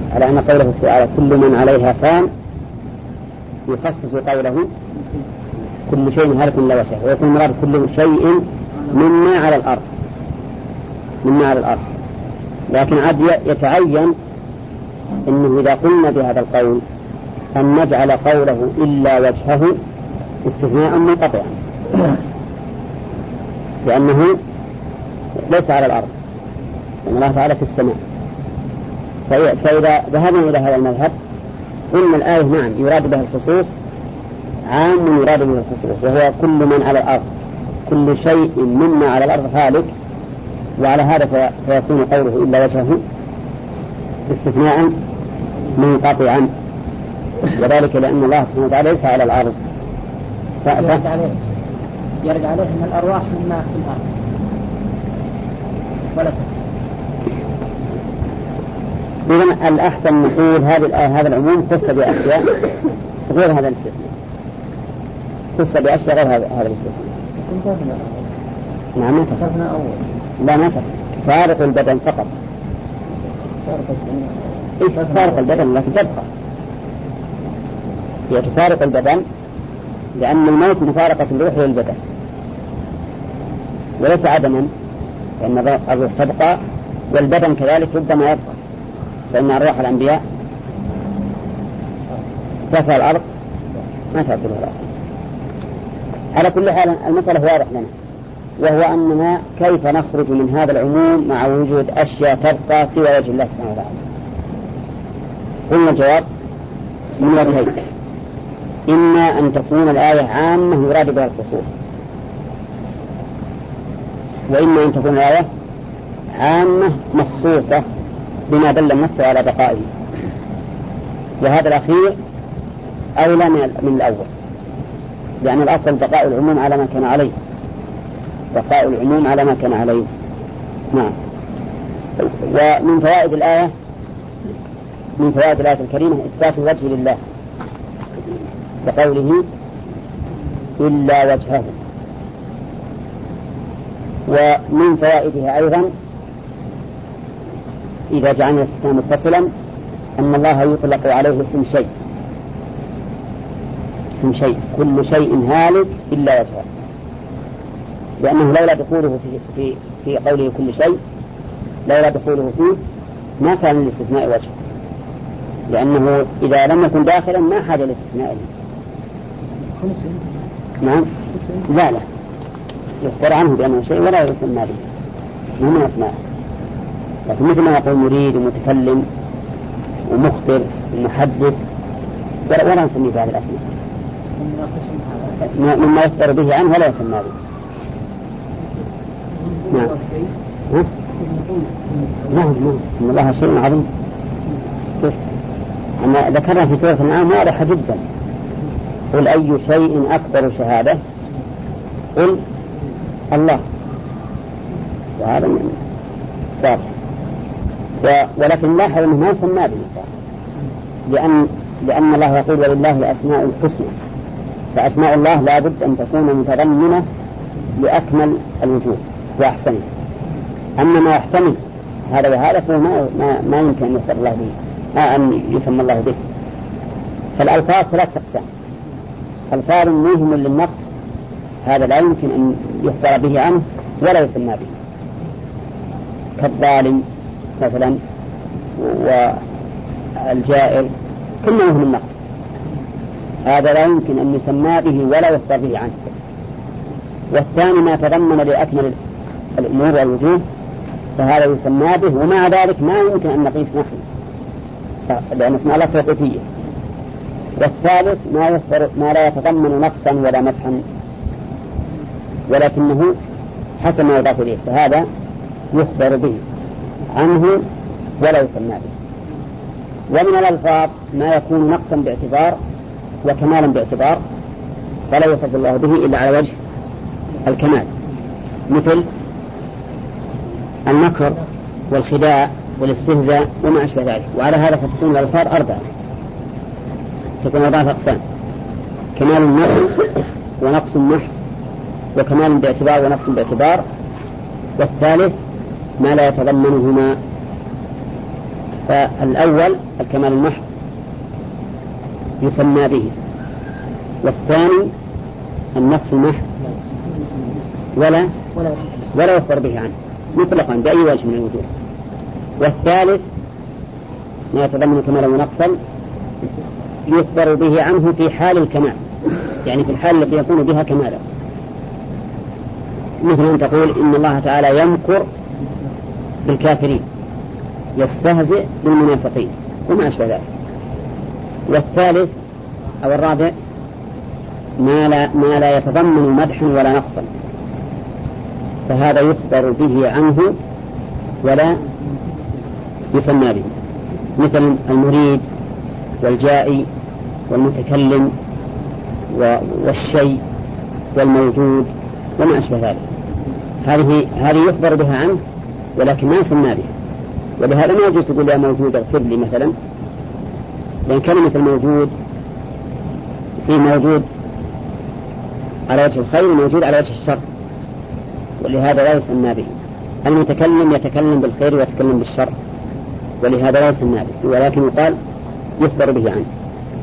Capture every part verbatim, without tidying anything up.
على أن قوله تعالى كل من عليها فان يخصص قوله كل شيء هالك لا وجهه، ويكون مراد كل شيء مما على الأرض مما على الأرض. لكن عاد يتعين إنه إذا قلنا بهذا القول أن نجعل قوله إلا وجهه استثناء منقطعا، لأنه ليس على الأرض، لأن الله تعالى في السماء. فإذا ذهبنا إلى هذا المذهب قلنا الآية نعم يراد بها الخصوص عام يراد بها الخصوص، وهو كل من على الأرض، كل شيء مما على الأرض هالك، وعلى هذا فيكون قوله إلا وجهه استثناء منقطعا، وذلك لأن الله سبحانه وتعالى ليس على الأرض. يرد عليه يرد عليه من الأرواح مما في الأرض ولا إذن الأحسن نقول هذه الآية هذا العموم خص بأشياء غير هذا الاستثناء، خص بأشياء غير هذا الاستثناء. نعم ما تفرق لا ما تفرق فارق البدن فقط، إيه فارق البدن لكن تبقى هي تفارق البدن، لأن الموت مفارقة الروح للبدن وليس عدما، لأن الروح تبقى والبدن كذلك ربما يبقى، فإن أرواح الأنبياء تفعل الأرض ما تأكلها الأرض. على كل حال المسألة واضح لنا، وهو أننا كيف نخرج من هذا العموم مع وجود أشياء تبقى سوى وجه الله سبحانه وتعالى. قلنا الجواب من وجهين: إما أن تكون الآية عامة يراد بها الخصوص، وإما أن تكون الآية عامة مخصوصة بما دل النص على بقائه، وهذا الأخير أولى من الأول، لأن الأصل بقاء العموم على ما كان عليه، بقاء العموم على ما كان عليه. نعم. ومن فوائد الآية من فوائد الآية الكريمة إثبات الوجه لله بقوله إلا وجهه. ومن فوائدها أيضا إذا جعلنا الاستثناء متصلا أن الله يطلق عليه اسم شيء، اسم شيء كل شيء هالك إلا وجهه، لأنه لولا دخوله في, في, في قوله كل شيء لولا دخوله فيه ما كان للاستثناء وجه، لأنه إذا لم يكن داخلا ما حاجة للاستثناء. نعم لا لا يخبر عنه بأنه شيء ولا يسمى به مو من أسماء، لكن مثل ما يقول مريد ومتكلم ومخبر ومحدث ولا نسميه بهذه الأسماء، مما يخبر به عنه ولا يسمى به. نعم نعم إن الله شيء عظيم. أنا ذكرنا في سورة الأنعام واضحة جدا: قل أي شيء أكبر شهادة؟ قل الله. وهذا واضح، ولكن لاحظ أنه ما يسمى به، لأن لأن الله يقول ولله الأسماء الحسنى، فأسماء الله لا بد أن تكون متضمنة لأكمل الوجوه وأحسنه. أما ما يحتمل هذا وهذا فهو ما, ما, ما يمكن أن يخبر الله به، ما أن يسمى الله به. فالألفاظ ثلاث أقسام: ألفاظ موهم للنقص، هذا لا يمكن أن يخبر به عنه ولا يسمى به، كالظالم مثلا والجائر، كل موهم النقص هذا لا يمكن أن يسمى به ولا يخبر به عنه. والثاني ما تضمن لأكمل الأمور والوجوه فهذا يسمى به، ومع ذلك ما يمكن أن نقيس نحن لأن اسماء الله توقيفية. والثالث ما يخبر ما لا يتضمن نقصا ولا مدحا ولكنه حسب ما يضاف إليه، فهذا يخبر به عنه ولا يسمى به. ومن الألفاظ ما يكون نقصا باعتبار وكمالا باعتبار فلا يوصف الله به إلا على وجه الكمال، مثل المكر والخداع والاستهزاء وما أشبه ذلك. وعلى هذا فتكون الألفاظ أربعة، تكون أربعة أقسام: كمال النقص ونقص محض وكمال باعتبار ونقص باعتبار، والثالث ما لا يتضمنهما فالأول الكمال المحض يسمى به، والثاني النقص المحض ولا ولا يخبر به عنه مطلقا بأي وجه من الوجوه. والثالث ما يتضمن كمالا ونقصا يخبر به عنه في حال الكمال، يعني في الحال التي يكون بها كمالا، مثل أن تقول إن الله تعالى يمكر بالكافرين يستهزئ بالمنافقين وما أشبه ذلك. والثالث أو الرابع ما لا, ما لا يتضمن مدحا ولا نقصا، فهذا يخبر به عنه ولا يسمى به، مثل المريد والجائي والمتكلم والشيء والموجود وما أشبه ذلك، هذه هذه يخبر بها عنه ولكن ما يسمى به. ولهذا ما يجوز تقول يا موجود اغفر لي مثلا، لأن كلمة الموجود في موجود على وجه الخير وموجود على وجه الشر، ولهذا لا يسمى به. المتكلم يتكلم بالخير ويتكلم بالشر، ولهذا لا يسمى به، ولكن يقال يخبر به عنه.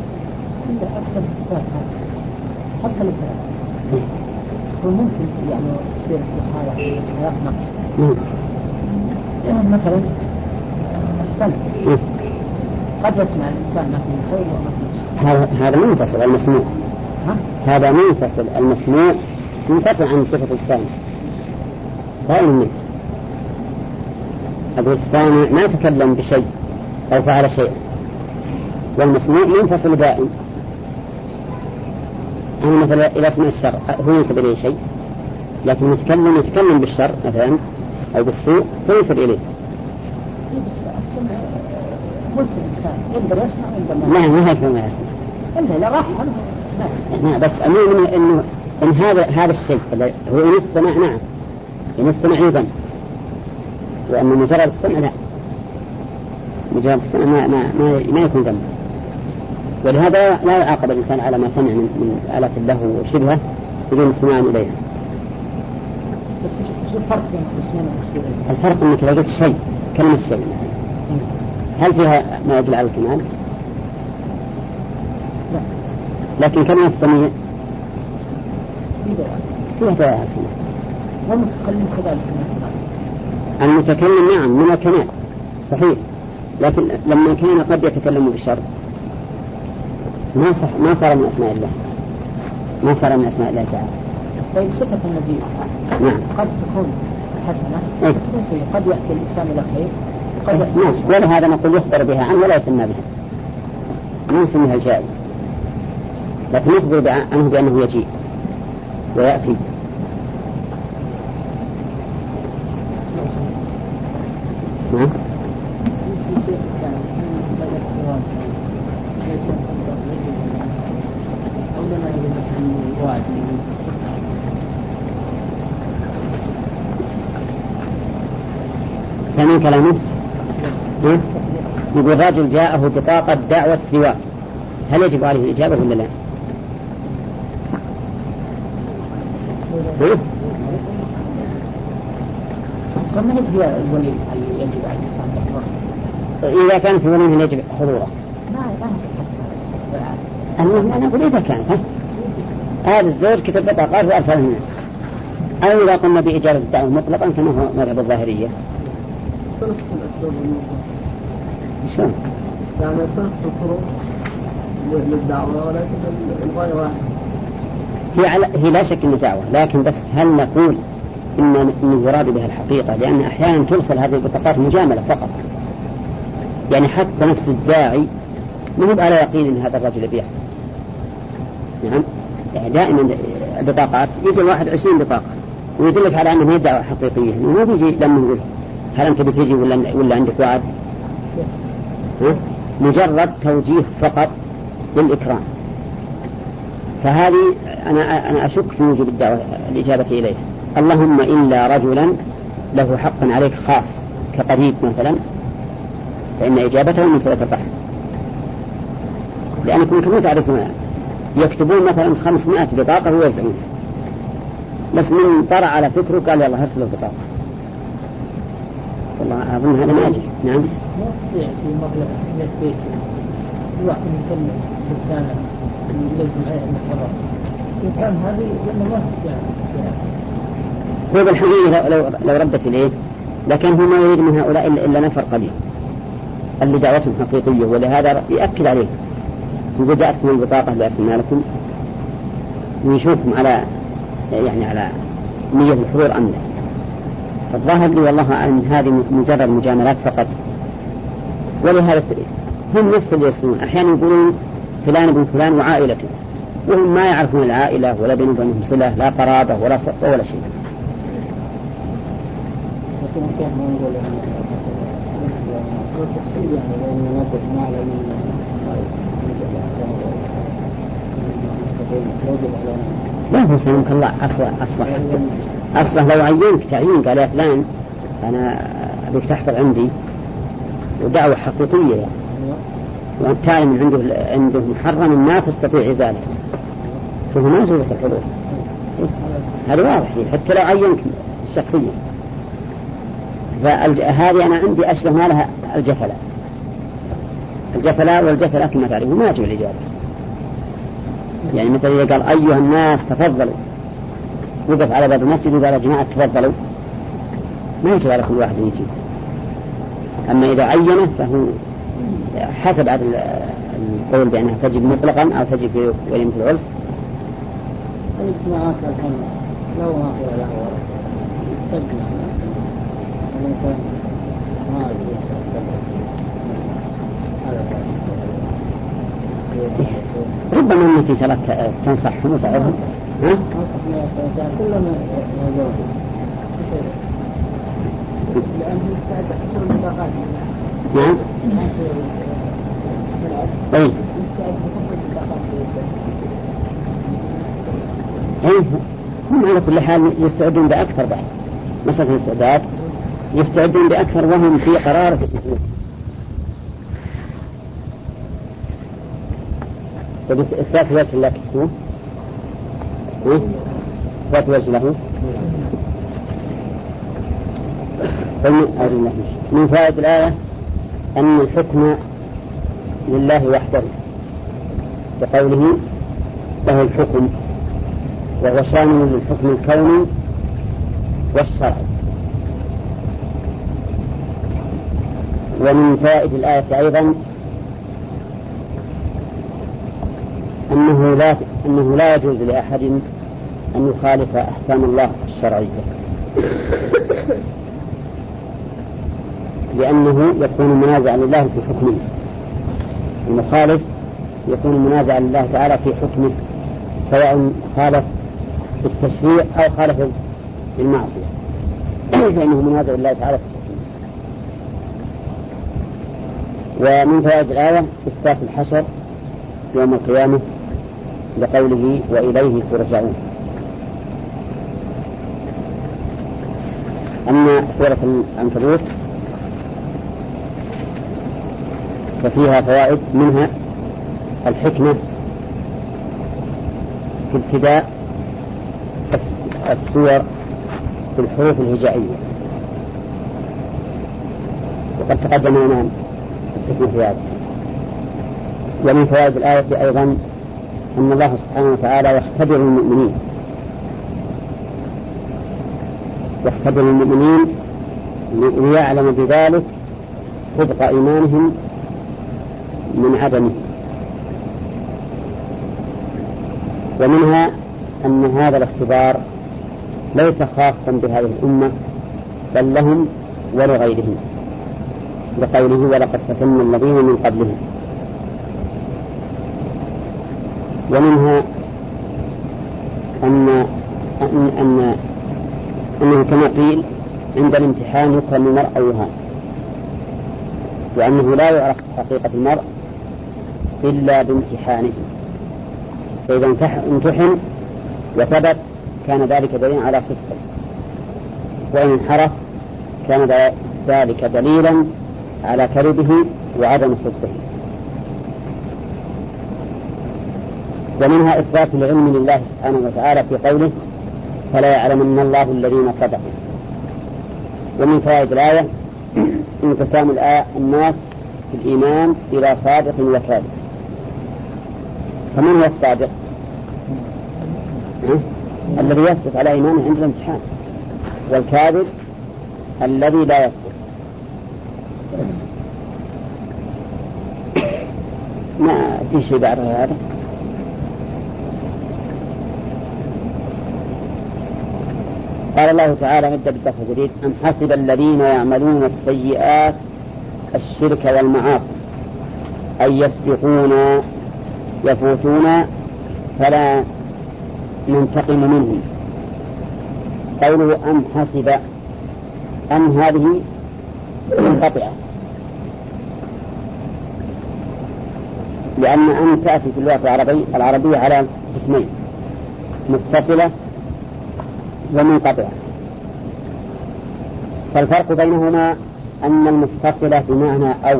حتى الكلام وممكن يعني يصير في حالة حالات نقص، مثلا السمع قد يسمع الإنسان ما فيه خير وما فيه هذا هذا منفصل المسموع، هذا منفصل المسموع منفصل عن صفة السامع. دائما منه أقول السامع ما يتكلم بشيء أو فعل شيء، والمسموع منفصل دائم. أنا مثلا إلى اسم الشر هو ينسب إليه شيء، لكن المتكلم يتكلم بالشر مثلا أو بالسوء فينسب إليه. ممكن الإنسان يقدر يسمع ويقدر لا ما هيك ما يسمع إلا لا راح لا بس أمين إنه إن هذا هذا الشيء هو إن السمع نعم إن السمع يذم، وأن مجرد السمع لا، مجرد السمع ما ما ما, ما يكون ذنب. ولهذا لا يعاقب الإنسان على ما سمع من من آلات اللهو وشبهه بدون استماع إليها. بس شو الفرق بين الاسمين والمشهورين؟ الفرق إنك لو قلت شيء كلمة الشيء هل فيها ما يدل على الكمال؟ لا. لكن كلمة السميع فيها دلالة على الكمال. والمتكلم كذلك. المتكلم نعم من الكمال صحيح، لكن لما كان قد يتكلم بالشر ما صح ما صار من أسماء الله، ما صار من أسماء الله تعالى. طيب صفة المجيء نعم قد تكون حسنة أيه؟ قد يأتي الإنسان إلى خير قد يأتي نعم، ولهذا نقول يخبر بها عنه ولا يسمى بها، ما نسميها الجائي، لكن نخبر عنه بأنه يجيء ويأتي. نعم سامعين كلامه؟ يقول رجل جاءه بطاقة دعوة سواك، هل يجب عليه الإجابة ولا لا؟ ما هي الولي يجب على الإنسان؟ إذا كانت الولي يجب حضوره. أنا أنا أقول إذا كانت هذا الزوج كتب بطاقات وأرسلهن، أو إذا قمنا بإجابة الدعوة مطلقا كما هو مذهب الظاهرية. شلون؟ يعني تنص الطرق للدعوة ولكن الغاية واحدة. هي على هي لا شك إن دعوة، لكن بس هل نقول إن إن يراد بها الحقيقة؟ لأن أحيانا ترسل هذه البطاقات مجاملة فقط، يعني حتى نفس الداعي ما هو على يقين إن هذا الرجل يبيع. نعم يعني دائما البطاقات يجي واحد عشرين بطاقة ويدلك على أنه هي دعوة حقيقية، ما بيجي لما يقول هل أنت بتيجي ولا ولا عندك وعد؟ مجرد توجيه فقط للإكرام. فهذه أنا أنا أشك في وجوب الدعوة الإجابة إليه، اللهم إلا رجلا له حق عليك خاص كقريب مثلا فإن إجابته من صلة الرحم، لأنكم كما تعرفون يكتبون مثلا خمسمائة بطاقة ويوزعونها، بس من طرع على فكره قال يلا هرسل البطاقة والله أظن هذا ناجح. نعم. في مبلغ مئة بيت واحد من كل سنة يلزم عليه المتفرغ كان هذه لأنه ما يعني هو بالحقيقة لو لو ردت إليه لكن هو ما يريد من هؤلاء إلا نفر قليل اللي دعوتهم حقيقية، ولهذا يأكد عليه إذا جاءتكم البطاقة اللي أرسلنا لكم ويشوفكم على يعني على نية الحضور أم لا. الظاهر لي والله أن هذه مجرد مجاملات فقط، ولهذا هم نفس اللي يسمون أحيانا يقولون فلان ابن فلان وعائلته، وهم ما يعرفون العائلة ولا بينهم بينهم صلة لا قرابة ولا صدق ولا شيء. لا هو سلمك الله أصلا أصلا أصلا لو عينك تعيين قال يا فلان أنا أبيك تحضر عندي ودعوة حقيقية يعني وأنت تعلم عنده عنده محرم ما تستطيع إزالته فهو ما يجوز الحضور. هذا واضح حتى لو عينك شخصيا. فهذه أنا عندي أشبه ما لها الجفلة الجفلة والجفلة كما تعرفون ما يجب الإجابة. يعني مثل إذا قال أيها الناس تفضلوا وقف على باب المسجد وقال يا جماعة تفضلوا ما يجب على كل واحد يجي. أما إذا عينه فهو حسب هذا القول بأنها تجب مطلقا أو تجب في وليمة العرس. الاجتماعات الحين لو ما فيها له تجمع الإنسان ما ربما أنك إن شاء الله تنصحهم وتعرفهم. ها؟ كلهم يجوز لأنه يستعد حصول البطاقات. نعم. أي. أي هم على كل حال يستعدون بأكثر بعد مسألة الاستعداد يستعدون بأكثر وهم في قرارة الحكومة. إثبات وجه الله كتبوه إثبات وجه له من فائدة الآية أن الحكم لله وحده بقوله له الحكم وهو شامل للحكم الكوني والشرعي. ومن فائدة الآية أيضا أنه لا أنه لا يجوز لأحد أن يخالف أحكام الله الشرعية لأنه يكون منازعا لله في حكمه. المخالف يكون منازعا لله تعالى في حكمه سواء خالف في التشريع أو خالف في المعصية لأنه منازع لله تعالى في حكمه. ومن فوائد الآية إثبات الحشر يوم القيامة لقوله وإليه ترجعون. أما سورة العنكبوت ففيها فوائد منها الحكمة في ابتداء السور في الحروف الهجائية وقد تقدم لنا الحكمة في هذا. ومن فوائد الآية أيضا أن الله سبحانه وتعالى يختبر المؤمنين يختبر المؤمنين ليعلم بذلك صدق إيمانهم من عدمه. ومنها أن هذا الاختبار ليس خاصا بهذه الأمة بل لهم ولغيرهم لقوله ولقد فتنا الذين من قبلهم. ومنها أن أن أن أنه كما قيل عند الامتحان يكرم المرء أو يهان وأنه لا يعرف حقيقة المرء إلا بامتحانه. فإذا امتحن وثبت كان ذلك دليلا على صدقه وإن انحرف كان ذلك دليلا على كذبه وعدم صدقه. ومنها إثبات العلم لله سبحانه وتعالى في قوله فلا يعلمن الله الذين صدقوا. ومن فوائد الآية انقسام الناس في الإيمان إلى صادق وكاذب. فمن هو الصادق؟ الذي يثبت على إيمانه عند الامتحان، والكاذب الذي لا يثبت. ما في شيء بعد هذا. قال الله تعالى نبدأ بالدفع الجديد: أم حسب الذين يعملون السيئات الشرك والمعاصي أن يسبقونا يفوتونا فلا ننتقم منهم. قوله أم حسب، أم هذه منقطعة، لأن أم تأتي في اللغة العربية العربية على قسمين: متصلة ومنقطعة. فالفرق بينهما أن المتصلة بمعنى أو،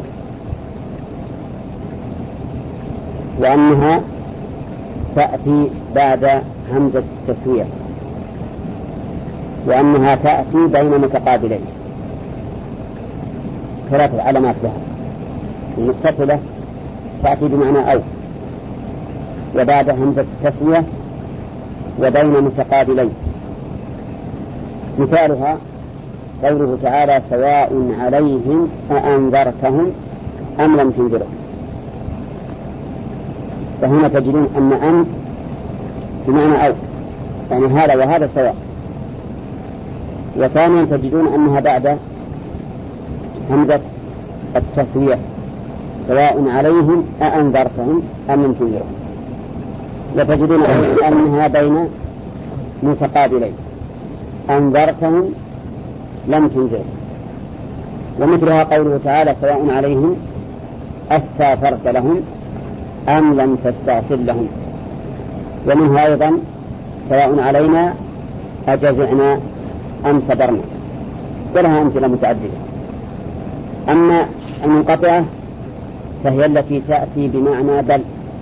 وأنها تأتي بعد همزة التسوية، وأنها تأتي بين متقابلين. ثلاثة علامات لها: المتصلة تأتي بمعنى أو، وبعد همزة التسوية، وبين متقابلين. مثالها قوله تعالى: سواء عليهم أأنذرتهم أم لم تنذرهم. فهنا تجدون أن أن بمعنى أو، يعني هذا وهذا سواء. وثانيا تجدون أنها بعد همزة التسوية: سواء عليهم أأنذرتهم أم لم تنذرهم. وتجدون أنها بين متقابلين: أنذرتهم لم تنذرهم. ومثلها قوله تعالى: سواء عليهم أستغفرت لهم أم لم تستغفر لهم. ومنها أيضا: سواء علينا أجزعنا أم صبرنا. ولها أمثلة متعددة. أما المنقطعة فهي التي تأتي بمعنى بل،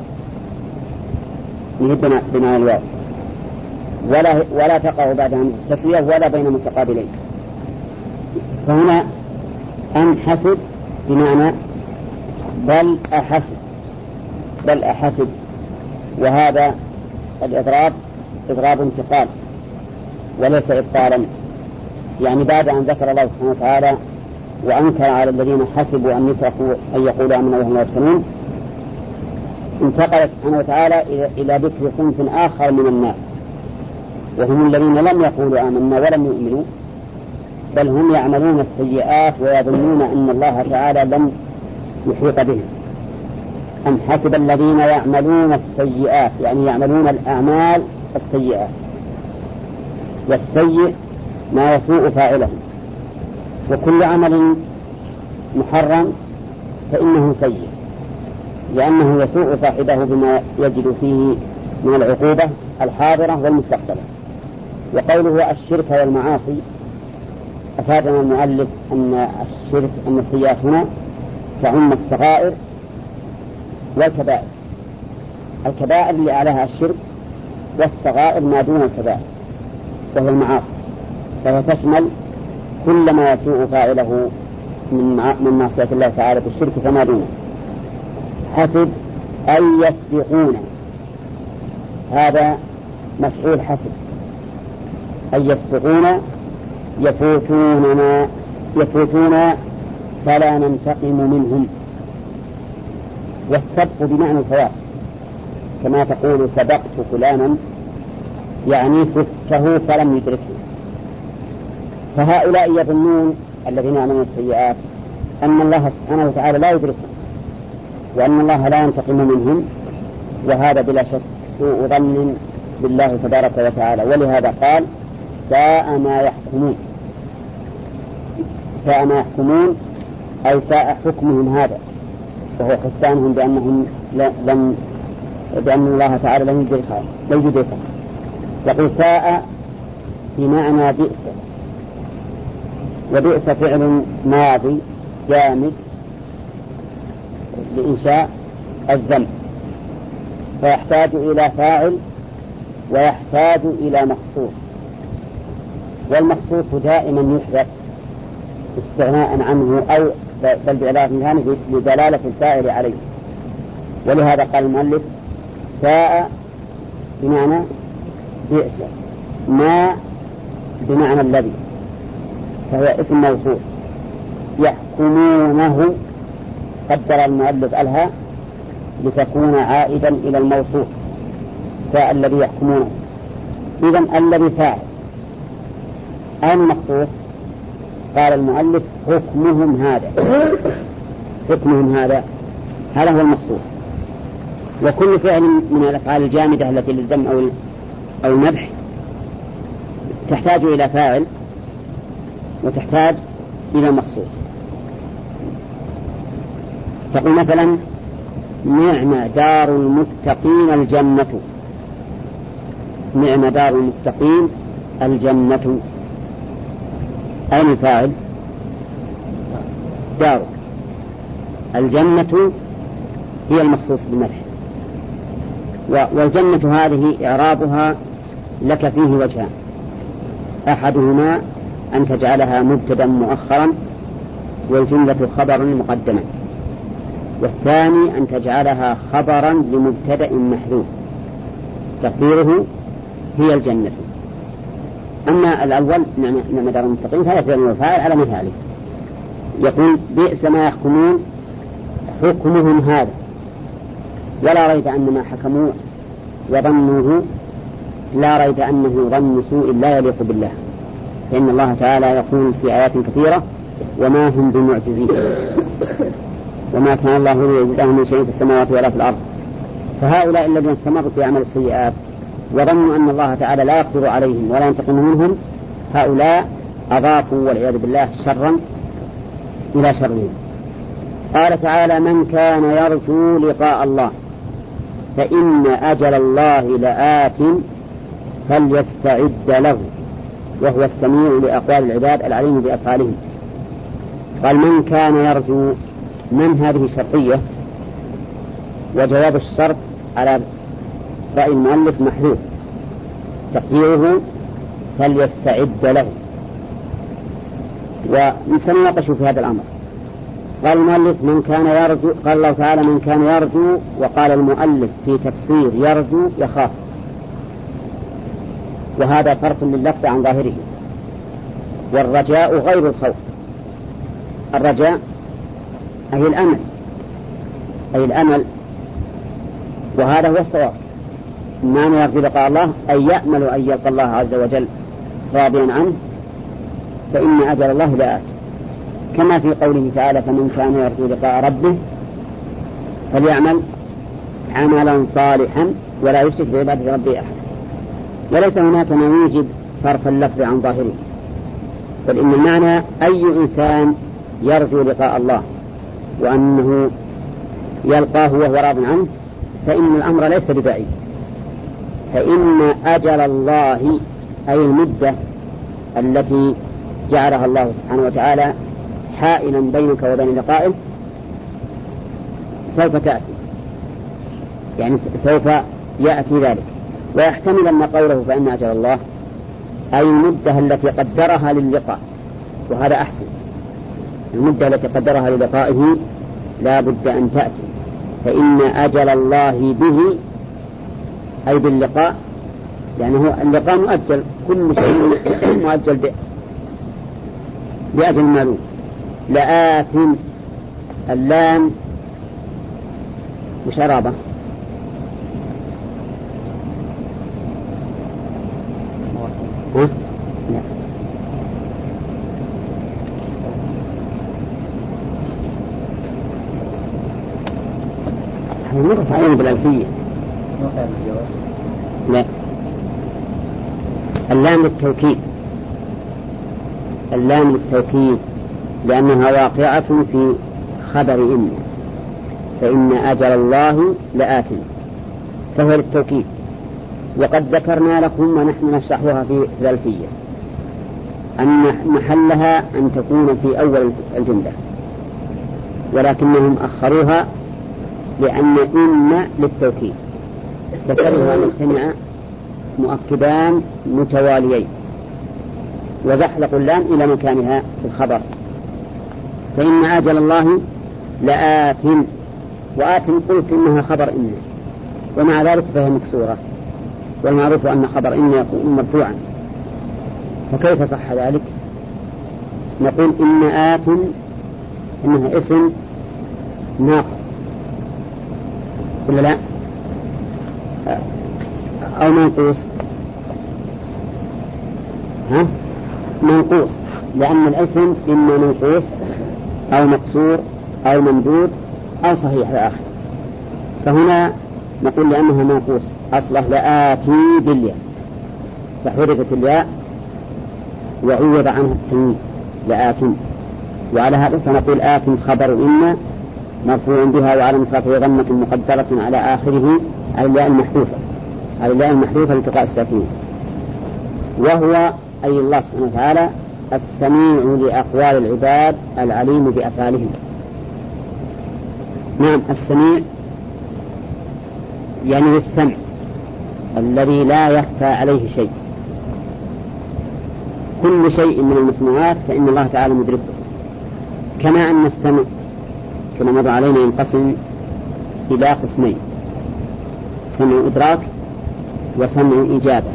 من بناء الواو، ولا, ولا تقع بعدها التسوية ولا بين متقابلين. فهنا أم حسب بمعنى بل أحسب، بل أحسب. وهذا الإضراب إضراب انتقال وليس إبطالا، يعني بعد أن ذكر الله سبحانه وتعالى وأنكر على الذين حسبوا أن يتركوا أن يقولوا آمنا وهم لا يفتنون، انتقل سبحانه وتعالى إلى ذكر صنف آخر من الناس، وهم الذين لم يقولوا آمنا ولم يؤمنوا، بل هم يعملون السيئات ويظنون أن الله تعالى لم يحيط بهم. أم حسب الذين يعملون السيئات، يعني يعملون الأعمال السيئات، والسيء ما يسوء فاعله، وكل عمل محرم فإنه سيء، لأنه يسوء صاحبه بما يجد فيه من العقوبة الحاضرة والمستقبلة. وقوله الشرك والمعاصي، أفادنا المؤلف أن الشرك أن السيئات هنا تعم الصغائر والكبائر. الكبائر اللي أعلاها الشرك، والصغائر ما دون الكبائر وهي المعاصي، فهي تشمل كل ما يسوء فاعله من معصية الله تعالى بالشرك فما دونه. حسب أي يسبقون، هذا مفعول حسب، أي يسبقون يفوتوننا يفوتون فلا ننتقم منهم. والسبق بمعنى الفوات، كما تقول سبقت فلانا يعني فته فلم يدركه. فهؤلاء يظنون الذين يعملون السيئات أن الله سبحانه وتعالى لا يدركهم، وأن الله لا ينتقم منهم، وهذا بلا شك سوء ظن بالله تبارك وتعالى. ولهذا قال: ساء ما يحكمون. ساء ما يحكمون أي ساء حكمهم هذا، وهو حسبانهم بأنهم لم بأن الله تعالى لم يدركهم. يقول ساء بمعنى بئس، وبئس فعل ماضي جامد لإنشاء الذنب، فيحتاج إلى فاعل ويحتاج إلى مخصوص، والمخصوص دائما يحذف استغناء عنه أو بل بإضافة ثانية لدلالة الفاعل عليه. ولهذا قال المؤلف ساء بمعنى بئس، ما بمعنى الذي، فهو اسم موصول. يحكمونه قدر المؤلف الها لتكون عائدا إلى الموصول، ساء الذي يحكمونه. إذن الذي فاعل. أين المخصوص؟ قال المؤلف حكمهم هذا، حكمهم هذا، هذا هو المخصوص. وكل فعل من الأفعال الجامدة التي للذم أو أو المدح تحتاج إلى فاعل وتحتاج إلى مخصوص. تقول مثلا نعم دار المتقين الجنة، نعم دار المتقين الجنة، أين الفاعل؟ دار. الجنة هي المخصوص بالمدح. والجنة هذه إعرابها لك فيه وجهان، أحدهما أن تجعلها مبتدا مؤخرا والجملة خبرا مقدما، والثاني أن تجعلها خبرا لمبتدأ محذوف تقديره هي الجنة. أما الأول نعم دار المتقين فهذا فعل وفاعل على مثاله. يقول بئس ما يحكمون حكمهم هذا، ولا ريب أن ما حكموا وظنوه لا ريب أنه ظن سوء لا يليق بالله، فإن الله تعالى يقول في آيات كثيرة وما هم بمعجزين وما كان الله ليعجزهم من شيء في السماوات ولا في الأرض. فهؤلاء الذين استمروا في عمل السيئات وظنوا أن الله تعالى لا يقدر عليهم ولا ينتقم منهم، هؤلاء أضافوا والعياذ بالله شرا إلى شرهم. قال تعالى من كان يرجو لقاء الله فإن أجل الله لآت فليستعد له وهو السميع لأقوال العباد العليم بأفعالهم. قال من كان يرجو، من هذه شرطية، وجواب الشرط على رأي المؤلف محذوف تقديره فليستعد له. وسنناقش في هذا الأمر. قال المؤلف من كان يرجو، قال الله تعالى من كان يرجو، وقال المؤلف في تفسير يرجو يخاف، وهذا صرف لللفظ عن ظاهره. والرجاء غير الخوف، الرجاء أي الأمل، أي الأمل، وهذا هو الصواب. معنى يرجو لقاء الله أي يأمل أن يلقى الله عز وجل راضيا عنه، فإن أجل الله لآت، كما في قوله تعالى فمن كان يرجو لقاء ربه فليعمل عملا صالحا ولا يشرك بعبادة ربه أحد. وليس هناك ما يوجب صرف اللفظ عن ظاهره، بل إن المعنى أي إنسان يرجو لقاء الله وأنه يلقاه وهو راض عنه فإن الأمر ليس ببعيد. فإن أجل الله أي المدة التي جعلها الله سبحانه وتعالى حائلا بينك وبين لقائه سوف تأتي، يعني سوف يأتي ذلك. ويحتمل أن قوله فإن أجل الله أي المدة التي قدرها للقاء، وهذا أحسن. المدة التي قدرها للقائه لا بد أن تأتي. فإن أجل الله به أي باللقاء، لأنه يعني اللقاء مؤجل، كل شيء مؤجل بأجل معلوم. لآت اللام وشرابة ها؟ لا مرت علينا بالألفية. لا اللام للتوكيد، اللام للتوكيد لأنها واقعة في خبر إن، فإن أجل الله لآت، فهو للتوكيد. وقد ذكرنا لكم ونحن نشرحها في الألفية أن محلها أن تكون في أول الجملة، ولكنهم أخروها لأن إن للتوكيد ذكرها مجتمع مؤكدان متواليين، وزحلقوا اللام إلى مكانها في الخبر فإن آجل الله لآت، وآت قلت إنها خبر إن، ومع ذلك فهي مكسورة، والمعروف أن خبر إن يكون مرفوعا، فكيف صح ذلك؟ نقول إن آت إنها اسم ناقص ولا لا، أو منقوص؟ ها؟ منقوص، لأن الاسم إما منقوص أو مكسور أو ممدود أو صحيح الآخر، فهنا نقول لأنها منقوص أصله لآتي بالياء، فحركت الياء وعوض عنها التنوين لآت، وعلى هذا فنقول آت خبر إن مرفوع بها وعلى رفعه ضمة مقدرة على آخره على الياء المحذوفة، على الياء المحذوفة لالتقاء الساكنين، وهو أي الله سبحانه وتعالى السميع لأقوال العباد العليم بأفعالهم. نعم، السميع يعني السمع الذي لا يخفى عليه شيء، كل شيء من المسموعات فإن الله تعالى مدركه، كما أن السمع كما مر علينا ينقسم إلى قسمين: سمع إدراك وسمع إجابة.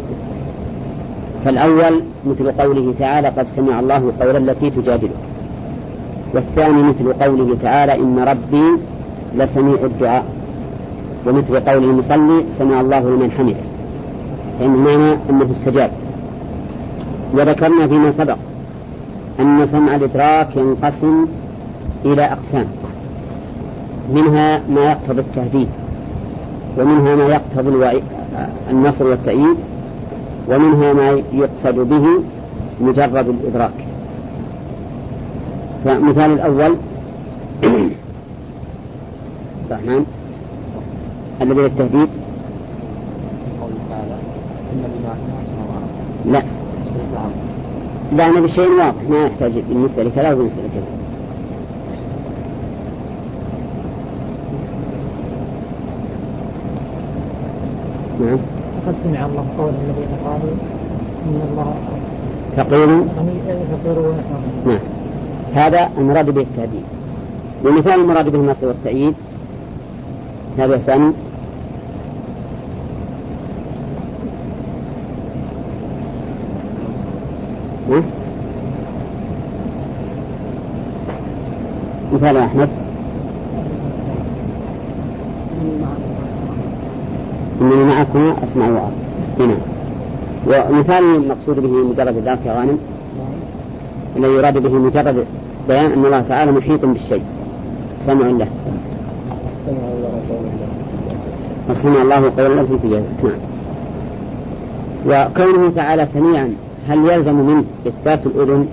فالأول مثل قوله تعالى قد سمع الله قول التي تجادلك، والثاني مثل قوله تعالى إن ربي لسميع الدعاء، ومثل قول المصلي سمع الله لمن حمده، فإن معنى أنه استجاب. وذكرنا فيما سبق أن سمع الإدراك ينقسم إلى أقسام، منها ما يقتضي التهديد، ومنها ما يقتضي النصر والتأييد، ومنها ما يقصد به مجرد الإدراك. فمثال الأول الرحمن الذي للتهديد، لا لا أنا بشيء واضح ما يحتاج بالنسبة لكذا وبالنسبة لكذا. نعم. قد سمع الله قول الذين قالوا إن الله فقير فقير ونحن. نعم، هذا المراد به التهديد. ومثال المراد به النصر والتأييد هذا ثاني. نعم. مثال أحمد إنني معكم أسمع وأرى هنا. ومثال المقصود به مجرد ذلك يا غانم الذي يراد به مجرد بيان أن الله تعالى محيط بالشيء، سمع الله وسمع الله قول الذي في جهده. نعم. وكونه تعالى سميعا هل يلزم منه إثبات الأذن؟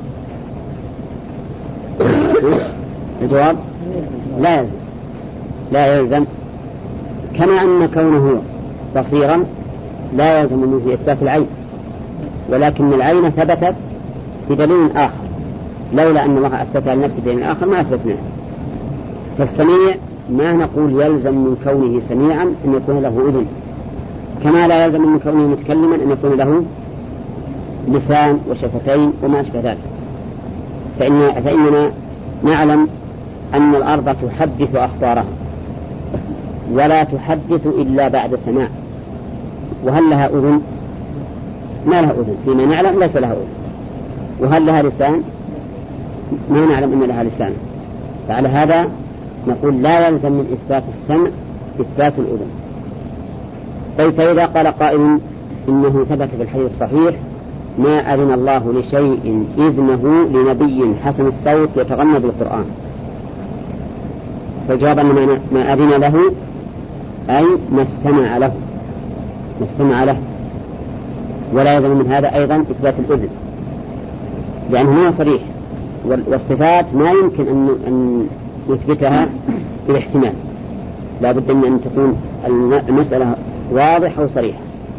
الجواب لا يلزم، لا يلزم، كما أن كونه بصيرا لا يلزم منه إثبات العين، ولكن العين ثبتت بدليل آخر، لولا أن الله أثبتها لنفسه بدليل آخر ما أثبتناه. فالسميع ما نقول يلزم من كونه سميعا أن يكون له أذن، كما لا يلزم من كونه متكلما أن يكون له لسان وشفتين وما أشبه ذلك. فإن فإننا نعلم أن الأرض تحدث أخبارها ولا تحدث إلا بعد سماع، وهل لها أذن؟ ما لها أذن، فيما نعلم ليس لها أذن. وهل لها لسان؟ ما نعلم أن لها لسان. فعلى هذا نقول لا يلزم من إثبات السمع إثبات الأذن. طيب فإذا قال قائل إنه ثبت في الحديث الصحيح ما أذن الله لشيء إذنه لنبي حسن الصوت يتغنى بالقرآن، فالجواب أن ما أذن له أي ما استمع له، ما استمع له، ولا يلزم من هذا أيضا إثبات الأذن لأنه هو صريح، والصفات ما يمكن أن أن نثبتها بالاحتمال، لا بد من أن تكون المسألة واضحة وصريحة.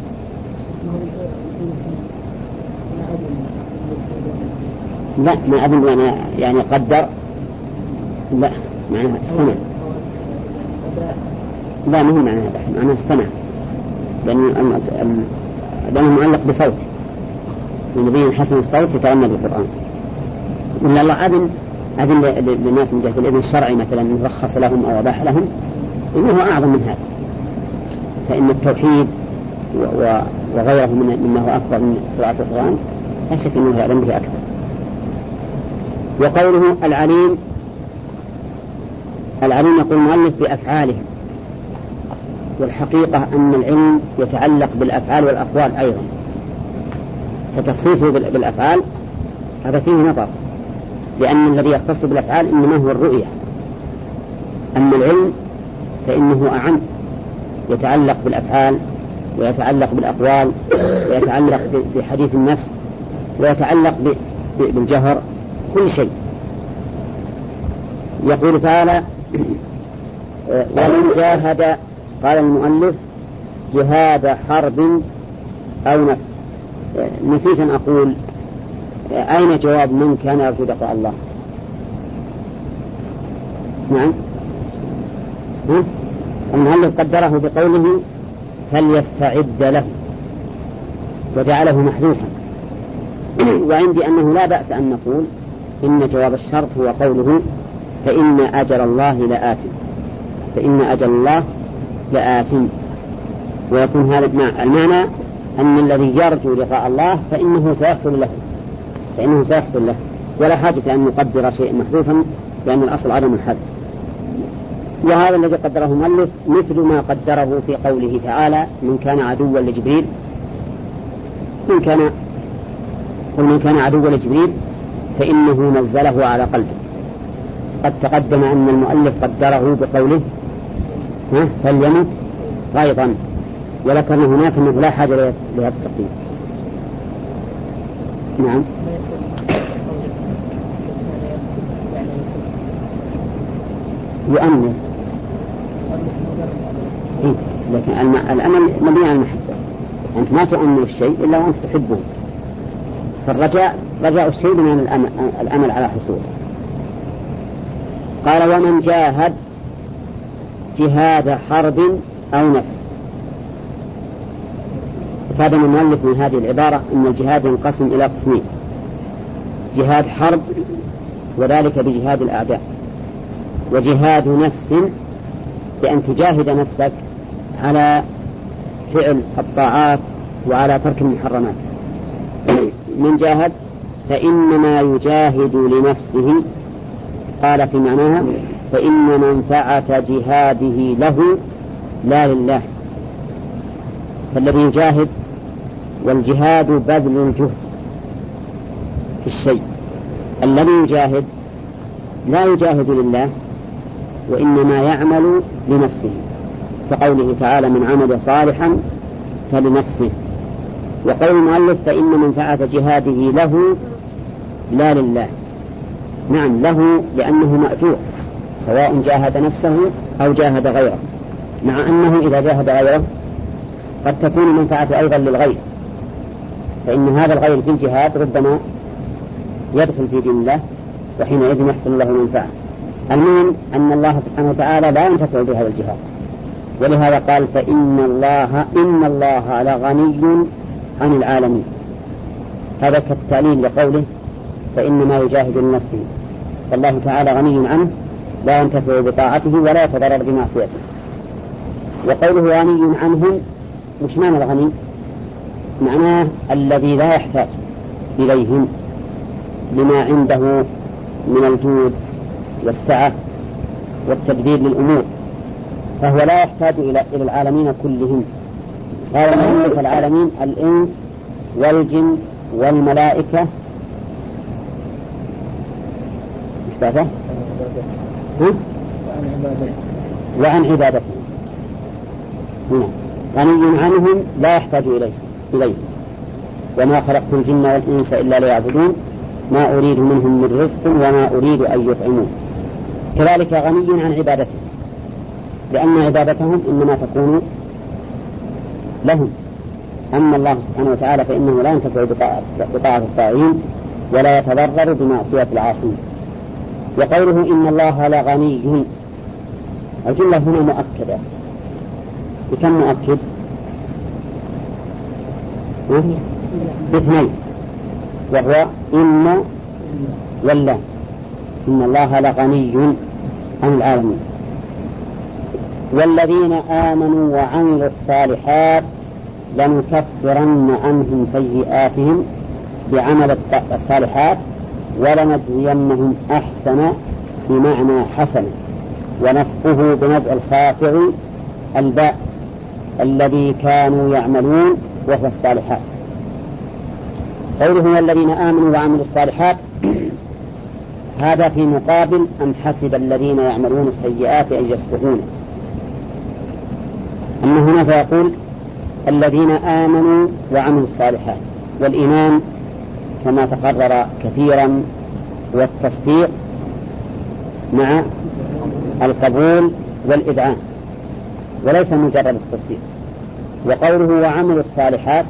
لا ما أظن أنا يعني قدر، لا معناها السمع، لا ما هو معناها معناها السمع، لأنه لأنه معلق بصوت النبي حسن الصوت يتغنى بالقرآن. إن الله أذن هذه للناس من جهة الإذن الشرعي مثلا رخص لهم أو أباح لهم إنه أعظم من هذا. فإن التوحيد وغيره مما هو أكبر من قراءة القرآن لا شك أنه يعلم به أكثر. وقوله العليم، العليم يقول المؤلف بأفعاله، والحقيقة أن العلم يتعلق بالأفعال والأقوال أيضا، فتخصيصه بالأفعال هذا فيه نظر، لأن الذي يختص بالأفعال إنما هو الرؤية، أما العلم فإنه أعم، يتعلق بالأفعال ويتعلق بالأقوال ويتعلق بحديث النفس ويتعلق بالجهر، كل شيء. يقول تعالى ومن جاهد، قال المؤلف جهاد حرب أو نفس. نسيت أن أقول أين جواب من كان يرجو لقاء الله؟ نعم، المؤلف قدره بقوله فليستعد له وجعله محذوفا، وعندي أنه لا بأس أن نقول إن جواب الشرط هو قوله فإن أجل الله لآت، فإن أجل الله لآت، ويكون هذا المعنى أن الذي يرجو لقاء الله فإنه سيحصل له، فإنه سيحصل له، ولا حاجة أن نقدر شيئا محذوفا لأن الأصل عدم الحذف. وهذا الذي قدره المؤلف مثل ما قدره في قوله تعالى من كان عدوا لجبريل، من كان ومن كان عدوا لجبريل فإنه نزله على قلبه. قد تقدم أن المؤلف قدره بقوله فليمت أيضا، ولكن هناك أنه لا حاجة لهذا التقدير. نعم، يؤمن، إيه؟ لكن الأمل مبني على المحبة، أنت ما تؤمن الشيء إلا وأنت تحبه، فالرجاء رجاء الشيء من الأمل, الأمل على حصوله. قال ومن جاهد جهاد حرب أو نفس. فاد المؤلف من هذه العبارة أن الجهاد ينقسم إلى قسمين: جهاد حرب وذلك بجهاد الأعداء، وجهاد نفس بأن تجاهد نفسك على فعل الطاعات وعلى ترك المحرمات. من جاهد فإنما يجاهد لنفسه، قال في معناها فإن منفعة جهاده له لا لله. فالذي يجاهد، والجهاد بذل الجهد في الشيء، الذي يجاهد لا يجاهد لله وإنما يعمل لنفسه، كقوله تعالى من عمل صالحا فلنفسه. وقول المؤلف فإن منفعة جهاده له لا لله، نعم له لأنه مأجور سواء جاهد نفسه أو جاهد غيره، مع أنه إذا جاهد غيره قد تكون المنفعة أيضا للغير، فإن هذا الغير في الجهاد ربما يدخل في دين الله وحينئذ يحصل له منفعة. المهم أن الله سبحانه وتعالى لا ينتفع بهذا الجهاد، ولهذا قال فإن الله إن الله لغني عن العالمين. هذا كالتعليل لقوله فإنما يجاهد لنفسه، فالله تعالى غني عنه لا ينتفع بطاعته ولا يتضرر بمعصيته. وقوله غني عنهم، مش معنى الغني؟ معناه الذي لا يحتاج إليهم لما عنده من الجود والسعة والتدبير للأمور، فهو لا يحتاج إلى إلى العالمين كلهم. قال مؤلف العالمين الإنس والجن والملائكة مش بعده وعن عبادته، هنا غني عنهم لا يحتاج إليه إليه وما خلقت الجن والإنس إلا ليعبدون ما أريد منهم من رزق وما أريد أن يطعمون. كذلك غني عن عبادته، لأن عبادتهم إنما تكون لهم، أما الله سبحانه وتعالى فإنه لا ينتفع بطاعة الطاعين ولا يتضرر بمعصية العاصين. وقوله إن الله لغني، الجملة هنا مؤكدة، بكم مؤكد؟ باثنين، وهو إن واللام، إن الله لغني عن العالمين. والذين آمنوا وعملوا الصالحات لنكفرن عنهم سيئاتهم بعمل الصالحات ولنجزينهم أحسن بمعنى حسن، ونصبه بنزع الخافض الباء الذي كانوا يعملون وهو الصالحات. قوله والذين آمنوا وعملوا الصالحات هذا في مقابل أم حسب الذين يعملون السيئات أن يصلحون. أما هنا فيقول الذين آمنوا وعملوا الصالحات، والإيمان كما تقرر كثيرا والتصديق مع القبول والإذعان وليس مجرد التصديق. وقوله وعملوا الصالحات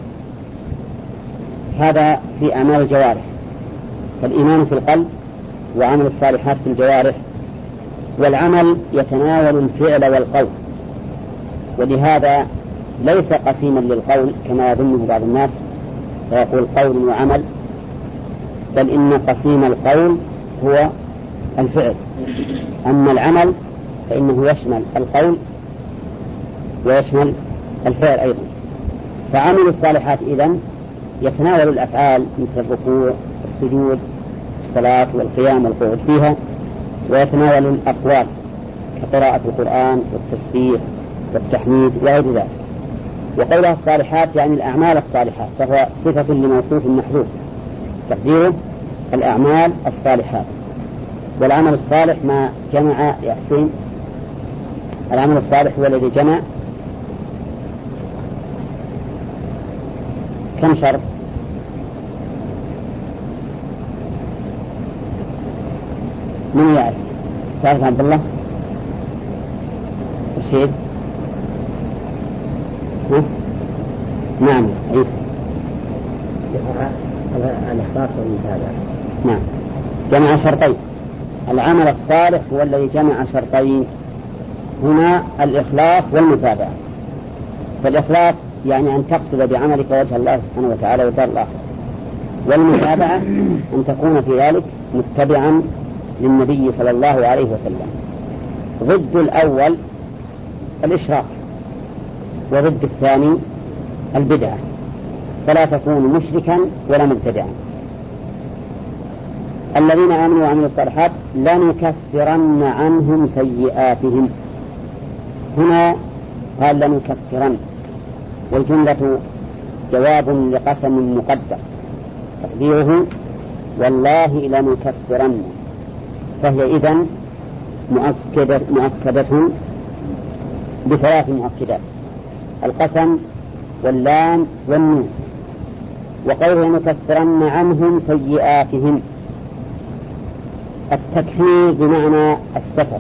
هذا في أعمال الجوارح، فالإيمان في القلب وعمل الصالحات في الجوارح، والعمل يتناول الفعل والقول، ولهذا ليس قسيما للقول كما يظنه بعض الناس فيقول قول وعمل، بل إن قسيم القول هو الفعل، أما العمل فإنه يشمل القول ويشمل الفعل أيضا. فعمل الصالحات إذن يتناول الأفعال مثل الركوع السجود الصلاة والقيام والقعود فيها، ويتناول الأقوال كقراءة القرآن والتسبيح والتحميد وغير ذلك. وقولها الصالحات يعني الأعمال الصالحات، فهو صفة لموصوف محذوف تقديره الأعمال الصالحات. والعمل الصالح ما جمع يا حسين، العمل الصالح هو الذي جمع كم شرط؟ من يعرف؟ تعرف عبد الله؟ رشيد؟ نعم عيسى. الإخلاص والمتابعة. نعم جمع شرطين. العمل الصالح هو الذي جمع شرطين هنا، الإخلاص والمتابعة. فالإخلاص يعني أن تقصد بعملك وجه الله سبحانه وتعالى ودار الآخرة، والمتابعة أن تكون في ذلك متبعا للنبي صلى الله عليه وسلم. ضد الأول الإشراك، وضد الثاني البدعة، فلا تكون مشركا ولا مبتدعا. الذين آمنوا وعملوا الصالحات لنكفرن عنهم سيئاتهم، هنا قال لنكفرن، والجملة جواب لقسم مقدر تقديره والله لنكفرن، فهي إذن مؤكدة, مؤكدة بثلاث مؤكدات: القسم واللام والنون. وقوله لنكفرن عنهم سيئاتهم، التكفير بمعنى السفر،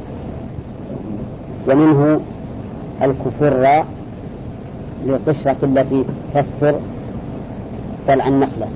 ومنه الكفر للقشرة التي تستر طلع النخلة،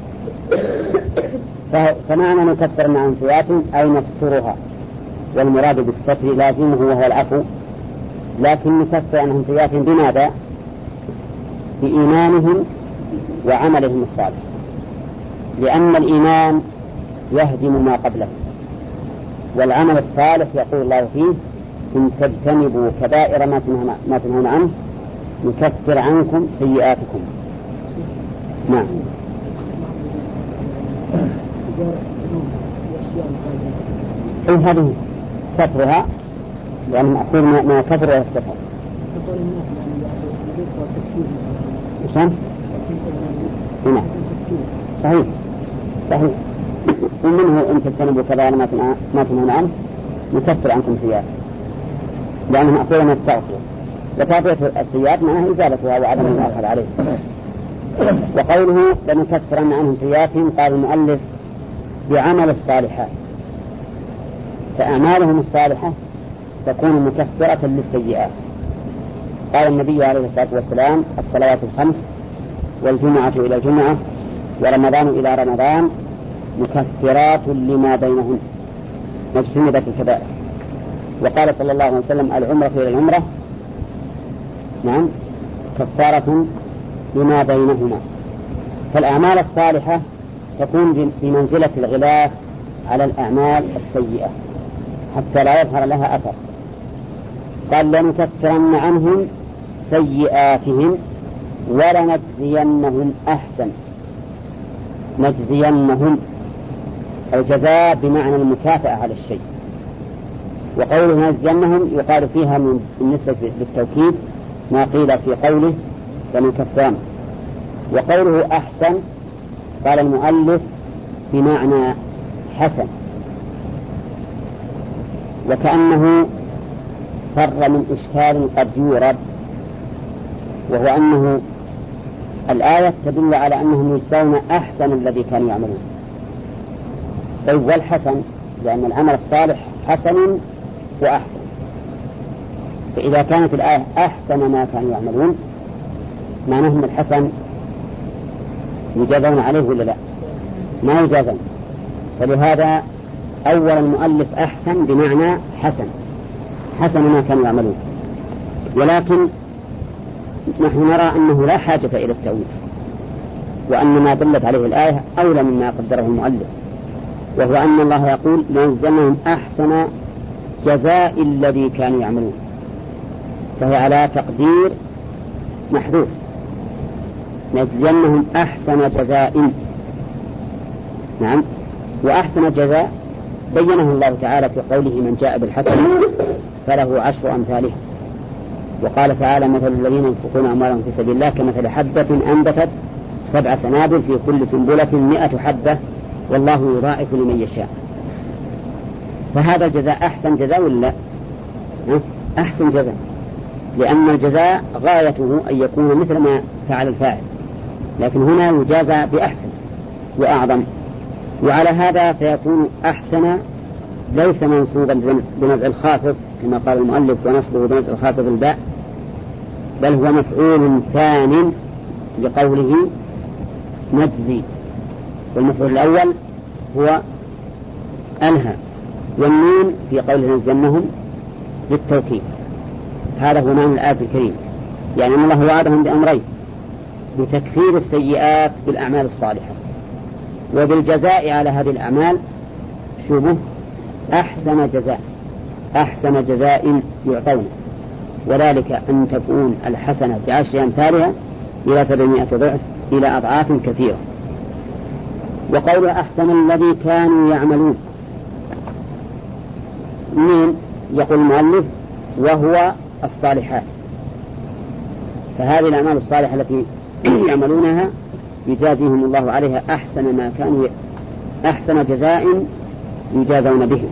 فمعنى نكفرن عن سيئاتهم أي نسترها، والمراد بالستر لازمه وهو العفو، لكن نكفر عنهم سيئاتهم بماذا؟ بإيمانهم وعملهم الصالح، لأن الإيمان يهدم ما قبله، والعمل الصالح يقول الله فيه إن تجتنبوا كبائر ما تنهون عنه نكفر عنكم سيئاتكم. نعم. إن هذه سترها لأن مأخوذ ما كفر ويستفر. إيشان؟ نعم صحيح صحيح. ومنه إن تجتنبوا كبائر ما تنهون عنه نكفر عنكم سيئات، لأنه مأخوذ من التغفير، وتغفير السيئات معناها إزالتها وعدم الآخر عليه. وقوله لنكفرن عنهم سيئاتهم قال المؤلف بعمل الصالحات، فأعمالهم الصالحة تكون مكفرة للسيئات. قال النبي عليه الصلاة والسلام الصلوات الخمس والجمعة إلى الجمعة ورمضان إلى رمضان مكفرات لما بينهن مجتنبة الكبائر. وقال صلى الله عليه وسلم العمرة إلى العمرة نعم كفارة لما بينهما. فالأعمال الصالحة تكون بمنزلة الغلاف على الأعمال السيئة حتى لا يظهر لها أثر. قال لنكفرن عنهم سيئاتهم ولنجزينهم أحسن. نجزينهم الجزاء بمعنى المكافأة على الشيء، وقوله نجزينهم يقال فيها من بالنسبة للتوكيد ما قيل في قوله لنكفرن. وقوله أحسن قال المؤلف بمعنى حسن، وكأنه فر من إشكال قد يورد، وهو أنه الآية تدل على أنهم يجزون أحسن الذي كانوا يعملون. طيب والحسن، لأن العمل الصالح حسن وأحسن، فإذا كانت الآية أحسن ما كانوا يعملون معناه أن الحسن يجازون عليه ولا لا؟ ما يجازون. فلهذا أول المؤلف أحسن بمعنى حسن، حسن ما كانوا يعملون. ولكن نحن نرى أنه لا حاجة إلى التأويل، وأن ما دلت عليه الآية أولى مما قدره المؤلف، وهو أن الله يقول لنجزينهم أحسن جزاء الذي كانوا يعملون، فهي على تقدير محذوف، نجزينهم أحسن جزاء. نعم، وأحسن جزاء بينه الله تعالى في قوله من جاء بالحسنة فله عشر أمثالها. وقال تعالى مثل الذين ينفقون أموالهم في سبيل الله كمثل حبة أنبتت سبع سنابل في كل سنبلة مئة حبة والله يضاعف لمن يشاء. فهذا الجزاء أحسن جزاء ولا أحسن جزاء، لأن الجزاء غايته أن يكون مثل ما فعل الفاعل، لكن هنا يجازى بأحسن وأعظم. وعلى هذا فيكون أحسن ليس منصوبا بنزع الخافض كما قال المؤلف ونصبه بنزع الخافض الباء، بل هو مفعول ثان لقوله نجزي، والمفعول الأول هو أنهى، والنون في قوله نجزينهم للتوكيد. هذا هو معنى الآية الكريمة، يعني أن الله وعدهم بأمرين: بتكفير السيئات بالأعمال الصالحة، وبالجزاء على هذه الأعمال شبه أحسن جزاء، أحسن جزاء يعطونه، وذلك أن تكون الحسنة بعشر أمثالها إلى سبعمائة ضعف إلى أضعاف كثيرة. وقول أحسن الذي كانوا يعملون، من يقول المؤلف وهو الصالحات، فهذه الأعمال الصالحة التي يعملونها يجازيهم الله عليها أحسن ما كانوا أحسن جزاء يجازون به.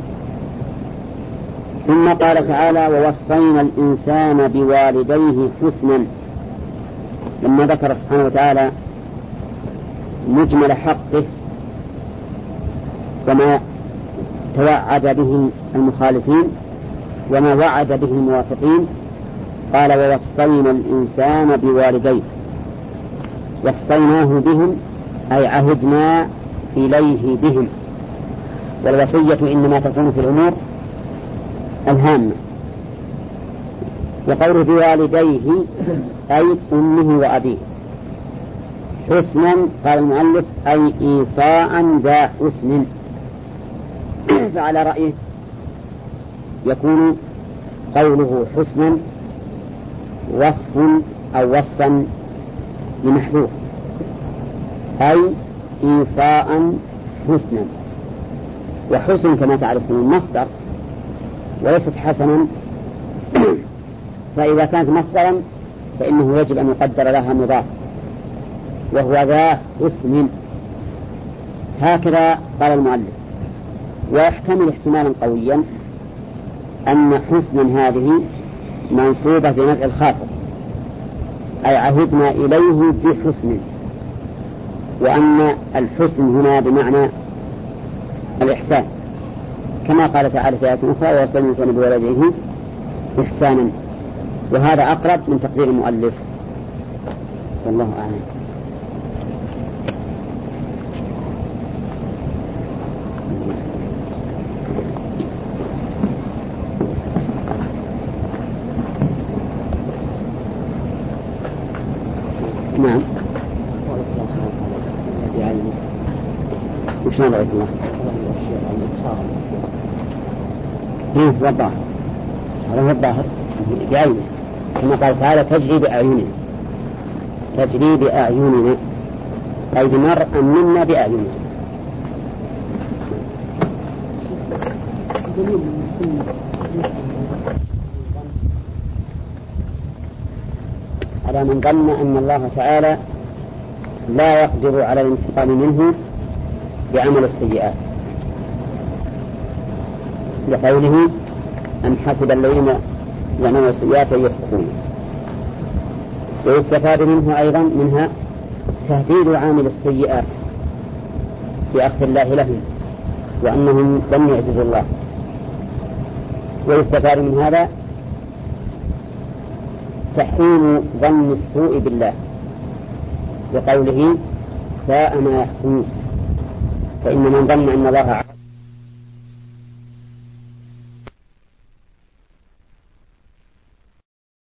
ثم قال تعالى ووصينا الإنسان بوالديه حسنا، لما ذكر سبحانه وتعالى مجمل حقه وما توعد به المخالفين وما وعد به الموافقين، قال ووصينا الإنسان بوالديه. وصيناه بهم أي عهدنا إليه بهم، والوصية إنما تكون في الأمور الهامة. وقوله بوالديه أي أمه وأبيه. حسنا قال المؤلف أي إيصاء ذا حسن، فعلى رأيه يكون قوله حسنا وصف أو وصفا لمحذوف، أي إيصاء حسنا. وحسن كما تعرفون مصدر وليست حسنا، فإذا كانت مصدرا فإنه يجب أن يقدر لها مضاف وهو ذا حسن. هكذا قال المؤلف. ويحتمل احتمالا قويا أن حسن هذه منصوبة بنزع الخافض أي عهدنا إليه بحسن، وأن الحسن هنا بمعنى الإحسان كما قال تعالى في آية أخرى ووصينا الإنسان بوالديه إحسانا، وهذا أقرب من تقدير المؤلف والله أعلم. نعم. وش نظر الله؟ إيه هو الظاهر، هذا هو الظاهر بعينه، كما قال تعالى تجري بأعيننا، تجري بأعيننا أي بمرء منا بأعيننا. على من ظن أن الله تعالى لا يقدر على الانتقام منه بعمل السيئات، لقوله أم حسب الذين يعملون السيئات أن يسبقون. ويستفاد منه أيضا منها تهديد عامل السيئات بأخذ الله لهم وأنهم لم يعجزوا الله. ويستفاد من هذا تحريم ظن السوء بالله بقوله ساء ما يحكمون، فإن من ظن أن الله